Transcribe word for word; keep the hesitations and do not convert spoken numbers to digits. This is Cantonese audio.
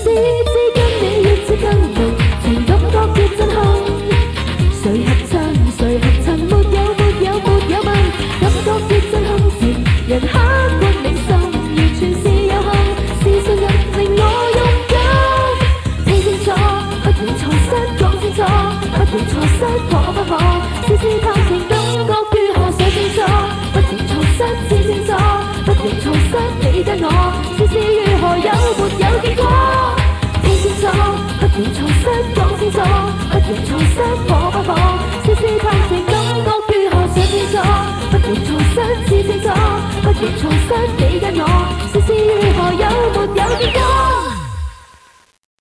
知跟你越接更濃，情感覺越震撼。誰合襯？誰合襯？沒有沒有沒有問，感覺越震撼，情人刻骨銘心，完全是有幸，是信任令我勇敢。聽清楚，不容錯失，講清楚，不容錯失，可不可？試試談情感覺如何？想清楚，不容錯失，知清楚，不容錯失你跟我，試試如何有沒有結果？聽清楚，不容錯